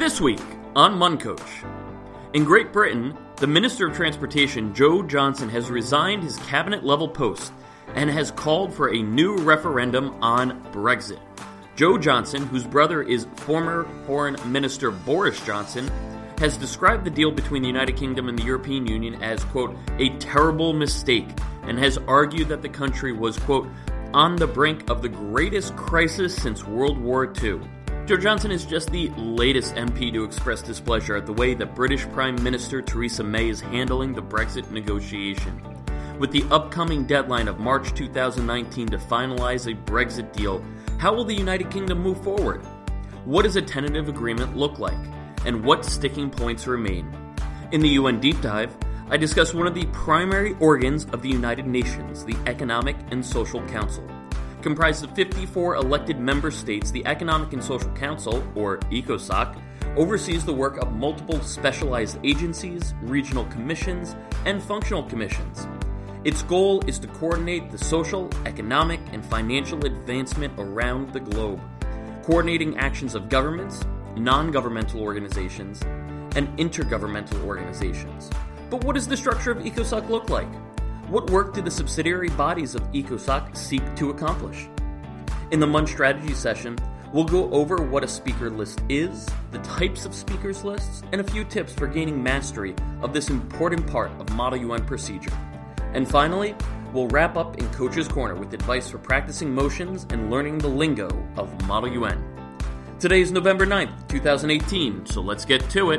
This week on Muncoach. In Great Britain, the Minister of Transportation, Joe Johnson, has resigned his cabinet-level post and has called for a new referendum on Brexit. Joe Johnson, whose brother is former Foreign Minister Boris Johnson, has described the deal between the United Kingdom and the European Union as, quote, a terrible mistake, and has argued that the country was, quote, on the brink of the greatest crisis since World War II. Joe Johnson is just the latest MP to express displeasure at the way that British Prime Minister Theresa May is handling the Brexit negotiation. With the upcoming deadline of March 2019 to finalize a Brexit deal, how will the United Kingdom move forward? What does a tentative agreement look like? And what sticking points remain? In the UN Deep Dive, I discuss one of the primary organs of the United Nations, the Economic and Social Council. Comprised of 54 elected member states, the Economic and Social Council, or ECOSOC, oversees the work of multiple specialized agencies, regional commissions, and functional commissions. Its goal is to coordinate the social, economic, and financial advancement around the globe, coordinating actions of governments, non-governmental organizations, and intergovernmental organizations. But what does the structure of ECOSOC look like? What work do the subsidiary bodies of ECOSOC seek to accomplish? In the Mun Strategy session, we'll go over what a speaker list is, the types of speakers lists, and a few tips for gaining mastery of this important part of Model UN procedure. And finally, we'll wrap up in Coach's Corner with advice for practicing motions and learning the lingo of Model UN. Today is November 9th, 2018, so let's get to it.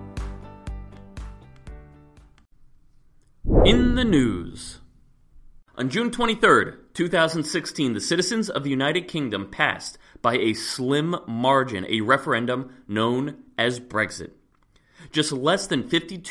In the news. On June 23rd, 2016, the citizens of the United Kingdom passed, by a slim margin, a referendum known as Brexit. Just less than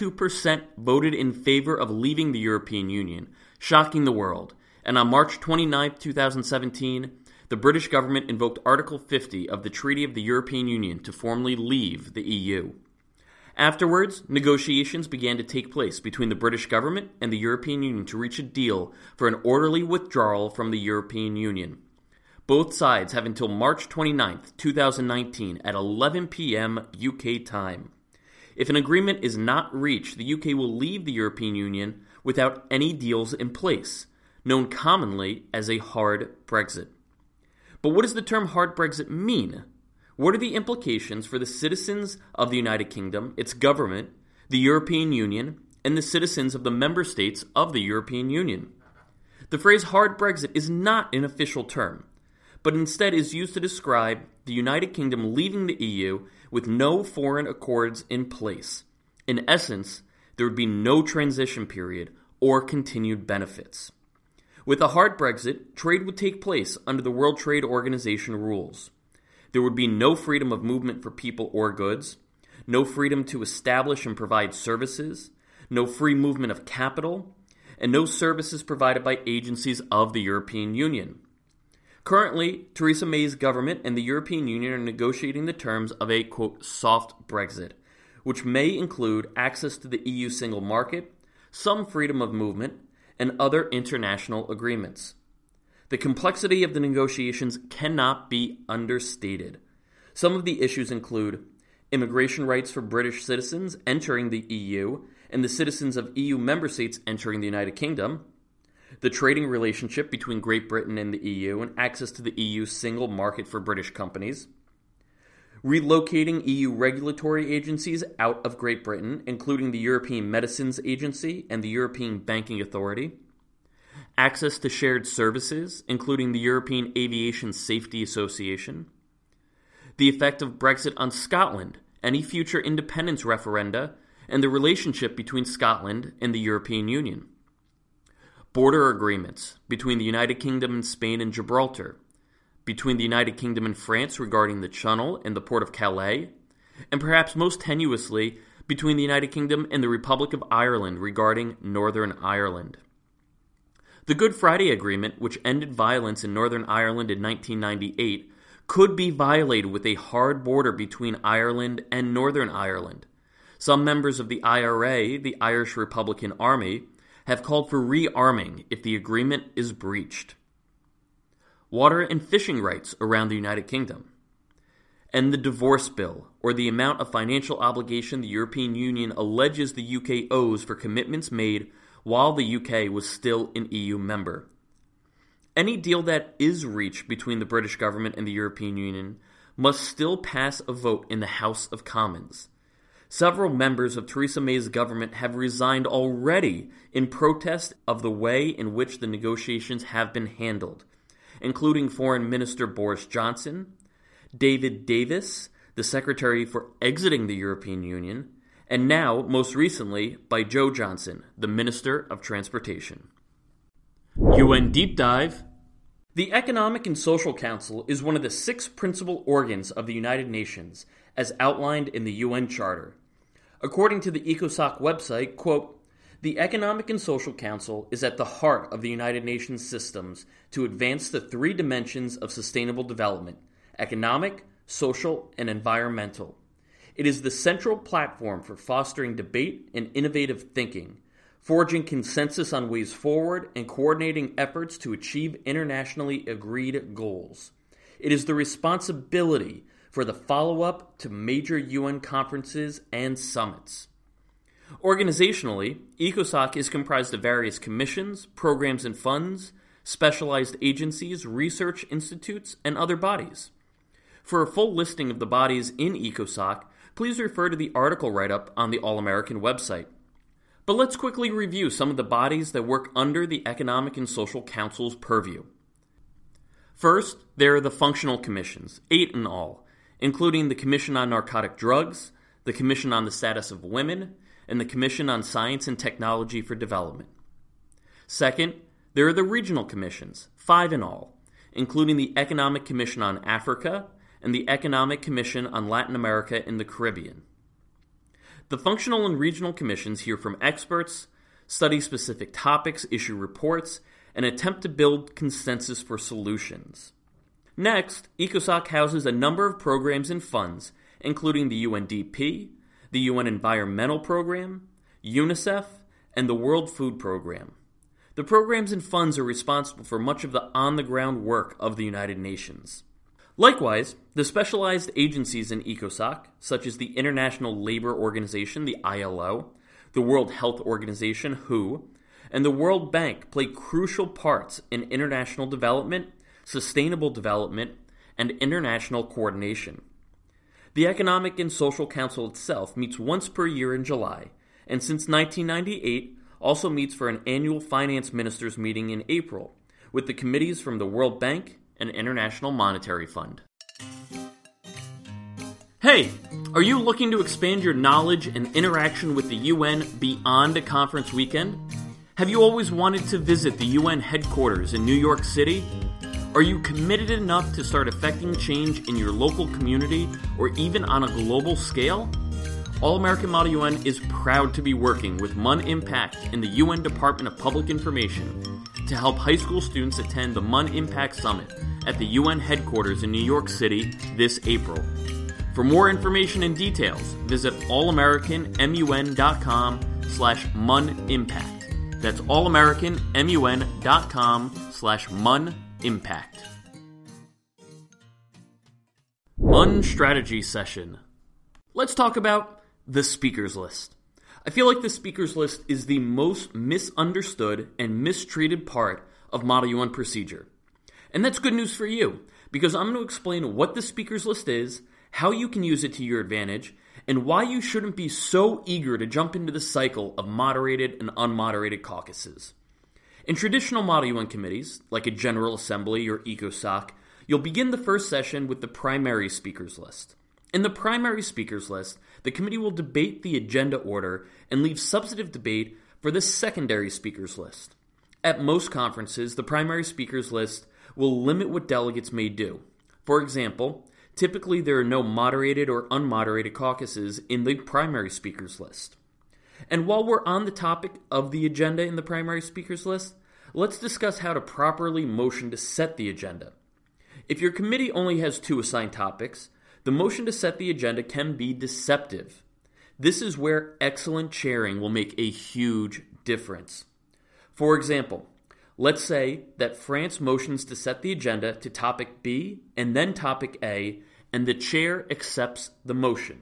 52% voted in favor of leaving the European Union, shocking the world. And on March 29th, 2017, the British government invoked Article 50 of the Treaty of the European Union to formally leave the EU. Afterwards, negotiations began to take place between the British government and the European Union to reach a deal for an orderly withdrawal from the European Union. Both sides have until March 29th, 2019 at 11 p.m. UK time. If an agreement is not reached, the UK will leave the European Union without any deals in place, known commonly as a hard Brexit. But what does the term hard Brexit mean? What are the implications for the citizens of the United Kingdom, its government, the European Union, and the citizens of the member states of the European Union? The phrase hard Brexit is not an official term, but instead is used to describe the United Kingdom leaving the EU with no foreign accords in place. In essence, there would be no transition period or continued benefits. With a hard Brexit, trade would take place under the World Trade Organization rules. There would be no freedom of movement for people or goods, no freedom to establish and provide services, no free movement of capital, and no services provided by agencies of the European Union. Currently, Theresa May's government and the European Union are negotiating the terms of a, quote, soft Brexit, which may include access to the EU single market, some freedom of movement, and other international agreements. The complexity of the negotiations cannot be understated. Some of the issues include immigration rights for British citizens entering the EU and the citizens of EU member states entering the United Kingdom, the trading relationship between Great Britain and the EU and access to the EU single market for British companies, relocating EU regulatory agencies out of Great Britain, including the European Medicines Agency and the European Banking Authority, access to shared services, including the European Aviation Safety Association, the effect of Brexit on Scotland, any future independence referenda, and the relationship between Scotland and the European Union, border agreements between the United Kingdom and Spain and Gibraltar, between the United Kingdom and France regarding the Channel and the Port of Calais, and perhaps most tenuously, between the United Kingdom and the Republic of Ireland regarding Northern Ireland. The Good Friday Agreement, which ended violence in Northern Ireland in 1998, could be violated with a hard border between Ireland and Northern Ireland. Some members of the IRA, the Irish Republican Army, have called for rearming if the agreement is breached. Water and fishing rights around the United Kingdom. and the divorce bill, or the amount of financial obligation the European Union alleges the UK owes for commitments made while the UK was still an EU member. Any deal that is reached between the British government and the European Union must still pass a vote in the House of Commons. Several members of Theresa May's government have resigned already in protest of the way in which the negotiations have been handled, including Foreign Minister Boris Johnson, David Davis, the Secretary for exiting the European Union, and now, most recently, by Jo Johnson, the Minister of Transportation. UN Deep Dive. The Economic and Social Council is one of the 6 principal organs of the United Nations, as outlined in the UN Charter. According to the ECOSOC website, quote, "The Economic and Social Council is at the heart of the United Nations systems to advance the 3 dimensions of sustainable development: economic, social, and environmental. It is the central platform for fostering debate and innovative thinking, forging consensus on ways forward, and coordinating efforts to achieve internationally agreed goals. It is the responsibility for the follow-up to major UN conferences and summits." Organizationally, ECOSOC is comprised of various commissions, programs and funds, specialized agencies, research institutes, and other bodies. For a full listing of the bodies in ECOSOC, please refer to the article write-up on the All-American website. But let's quickly review some of the bodies that work under the Economic and Social Council's purview. First, there are the functional commissions, 8 in all, including the Commission on Narcotic Drugs, the Commission on the Status of Women, and the Commission on Science and Technology for Development. Second, there are the regional commissions, 5 in all, including the Economic Commission on Africa and the Economic Commission on Latin America and the Caribbean. The functional and regional commissions hear from experts, study specific topics, issue reports, and attempt to build consensus for solutions. Next, ECOSOC houses a number of programs and funds, including the UNDP, the UN Environmental Program, UNICEF, and the World Food Program. The programs and funds are responsible for much of the on-the-ground work of the United Nations. Likewise, the specialized agencies in ECOSOC, such as the International Labour Organization, the ILO, the World Health Organization, WHO, and the World Bank play crucial parts in international development, sustainable development, and international coordination. The Economic and Social Council itself meets once per year in July, and since 1998 also meets for an annual finance ministers meeting in April, with the committees from the World Bank and International Monetary Fund. Hey, are you looking to expand your knowledge and interaction with the UN beyond a conference weekend? Have you always wanted to visit the UN headquarters in New York City? Are you committed enough to start affecting change in your local community or even on a global scale? All-American Model UN is proud to be working with MUN Impact in the UN Department of Public Information to help high school students attend the MUN Impact Summit at the UN headquarters in New York City this April. For more information and details, visit allamericanmun.com/MUNimpact. That's allamericanmun.com/MUNimpact. MUN Strategy Session. Let's talk about the speakers list. I feel like the speakers list is the most misunderstood and mistreated part of Model UN procedure. And that's good news for you, because I'm going to explain what the speakers list is, how you can use it to your advantage, and why you shouldn't be so eager to jump into the cycle of moderated and unmoderated caucuses. In traditional Model UN committees, like a General Assembly or ECOSOC, you'll begin the first session with the primary speakers list. In the primary speakers list, the committee will debate the agenda order and leave substantive debate for the secondary speakers list. At most conferences, the primary speakers list will limit what delegates may do. For example, typically there are no moderated or unmoderated caucuses in the primary speakers list. And while we're on the topic of the agenda in the primary speakers list, let's discuss how to properly motion to set the agenda. If your committee only has 2 assigned topics, the motion to set the agenda can be deceptive. This is where excellent chairing will make a huge difference. For example, let's say that France motions to set the agenda to topic B and then topic A, and the chair accepts the motion.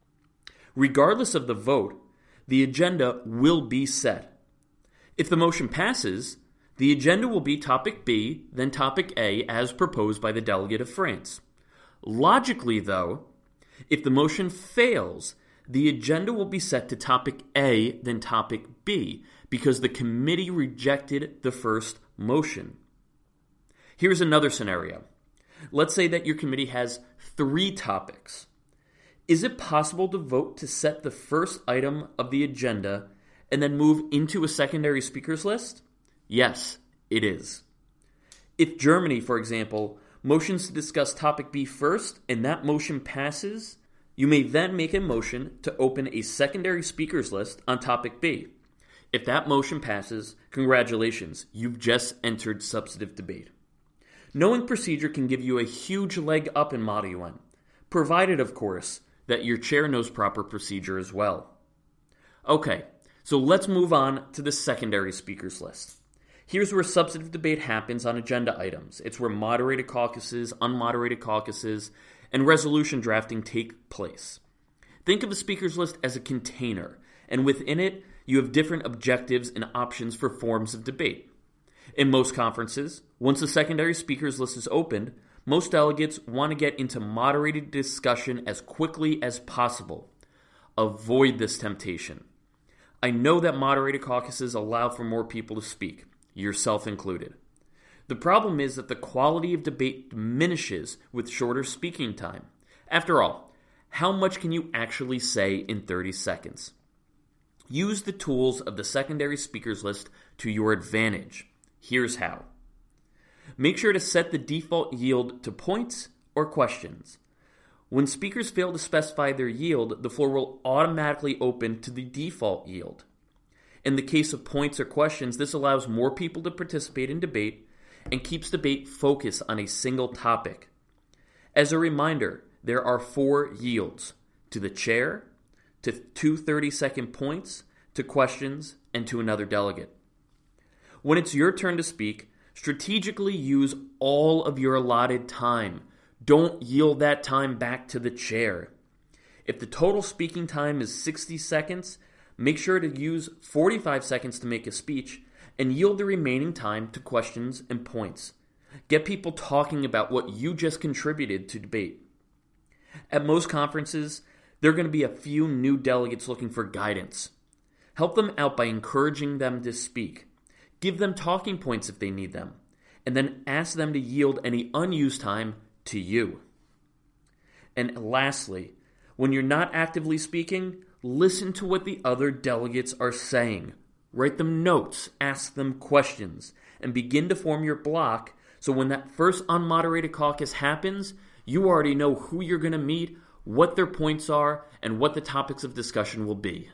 Regardless of the vote, the agenda will be set. If the motion passes, the agenda will be topic B, then topic A, as proposed by the delegate of France. Logically, though, if the motion fails, the agenda will be set to topic A, then topic B, because the committee rejected the first motion. Here's another scenario. Let's say that your committee has 3 topics. Is it possible to vote to set the first item of the agenda and then move into a secondary speakers list? Yes, it is. If Germany, for example, motions to discuss topic B first and that motion passes, you may then make a motion to open a secondary speakers list on topic B. If that motion passes, congratulations, you've just entered substantive debate. Knowing procedure can give you a huge leg up in Model UN, provided, of course, that your chair knows proper procedure as well. Okay, so let's move on to the secondary speakers list. Here's where substantive debate happens on agenda items. It's where moderated caucuses, unmoderated caucuses, and resolution drafting take place. Think of the speakers list as a container, and within it, you have different objectives and options for forms of debate. In most conferences, once the secondary speakers list is opened, most delegates want to get into moderated discussion as quickly as possible. Avoid this temptation. I know that moderated caucuses allow for more people to speak, yourself included. The problem is that the quality of debate diminishes with shorter speaking time. After all, how much can you actually say in 30 seconds? Use the tools of the secondary speakers list to your advantage. Here's how. Make sure to set the default yield to points or questions. When speakers fail to specify their yield, the floor will automatically open to the default yield. In the case of points or questions, this allows more people to participate in debate and keeps debate focused on a single topic. As a reminder, there are 4 yields: to the chair, to 2 30-second points, to questions, and to another delegate. When it's your turn to speak, strategically use all of your allotted time. Don't yield that time back to the chair. If the total speaking time is 60 seconds, make sure to use 45 seconds to make a speech and yield the remaining time to questions and points. Get people talking about what you just contributed to debate. At most conferences, there are going to be a few new delegates looking for guidance. Help them out by encouraging them to speak. Give them talking points if they need them, and then ask them to yield any unused time to you. And lastly, when you're not actively speaking, listen to what the other delegates are saying. Write them notes, ask them questions, and begin to form your block so when that first unmoderated caucus happens, you already know who you're going to meet, what their points are, and what the topics of discussion will be.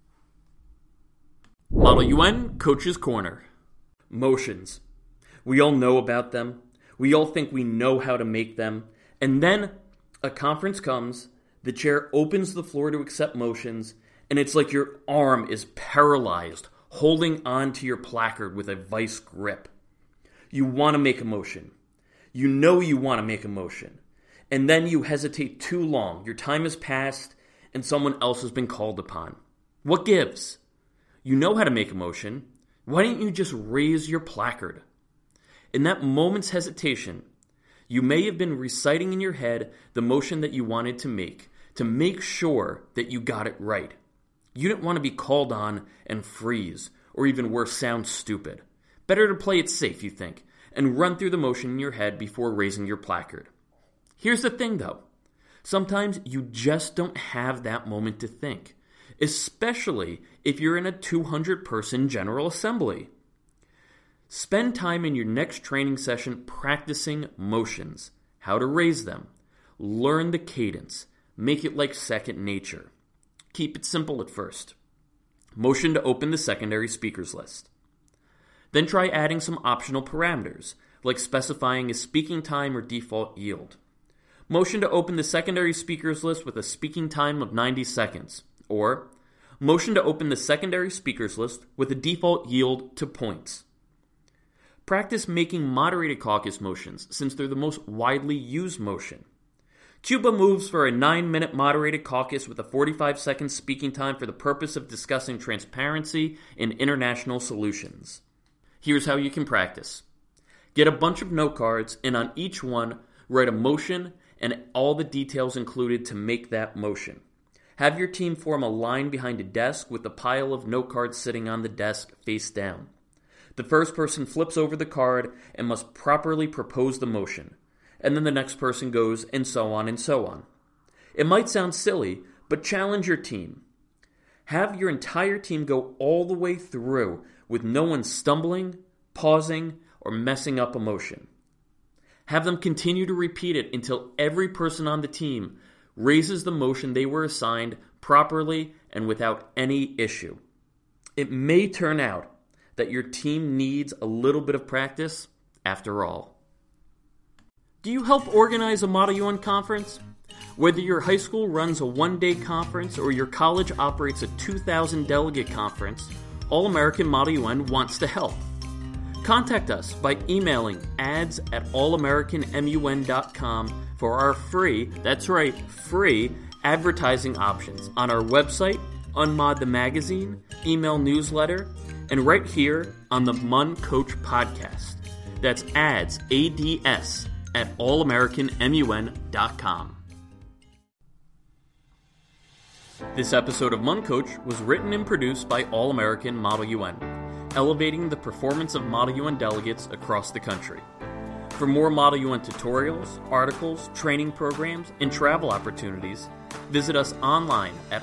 Model UN Coach's Corner. Motions. We all know about them. We all think we know how to make them. And then a conference comes, the chair opens the floor to accept motions, and it's like your arm is paralyzed, holding on to your placard with a vice grip. You want to make a motion. You know you want to make a motion. And then you hesitate too long. Your time has passed, and someone else has been called upon. What gives? You know how to make a motion. Why don't you just raise your placard? In that moment's hesitation, you may have been reciting in your head the motion that you wanted to make sure that you got it right. You didn't want to be called on and freeze, or even worse, sound stupid. Better to play it safe, you think, and run through the motion in your head before raising your placard. Here's the thing, though. Sometimes you just don't have that moment to think, especially if you're in a 200-person General Assembly. Spend time in your next training session practicing motions, how to raise them, learn the cadence, make it like second nature. Keep it simple at first. Motion to open the secondary speakers list. Then try adding some optional parameters, like specifying a speaking time or default yield. Motion to open the secondary speakers list with a speaking time of 90 seconds, or motion to open the secondary speakers list with a default yield to points. Practice making moderated caucus motions since they're the most widely used motion. Cuba moves for a 9-minute moderated caucus with a 45-second speaking time for the purpose of discussing transparency and international solutions. Here's how you can practice. Get a bunch of note cards, and on each one, write a motion and all the details included to make that motion. Have your team form a line behind a desk with a pile of note cards sitting on the desk face down. The first person flips over the card and must properly propose the motion, and then the next person goes, and so on and so on. It might sound silly, but challenge your team. Have your entire team go all the way through with no one stumbling, pausing, or messing up a motion. Have them continue to repeat it until every person on the team raises the motion they were assigned properly and without any issue. It may turn out that your team needs a little bit of practice after all. Do you help organize a Model UN conference? Whether your high school runs a one-day conference or your college operates a 2,000-delegate conference, All-American Model UN wants to help. Contact us by emailing ads@allamericanmun.com for our free, that's right, free advertising options on our website, Unmod the Magazine, email newsletter, and right here on the MUN Coach podcast. That's ads, ADS, at allamericanmun.com. This episode of MUN Coach was written and produced by All American Model UN, elevating the performance of Model UN delegates across the country. For more Model UN tutorials, articles, training programs, and travel opportunities, visit us online at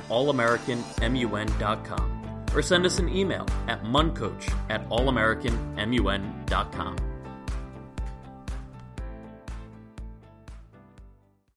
allamericanmun.com or send us an email at muncoach@allamericanmun.com.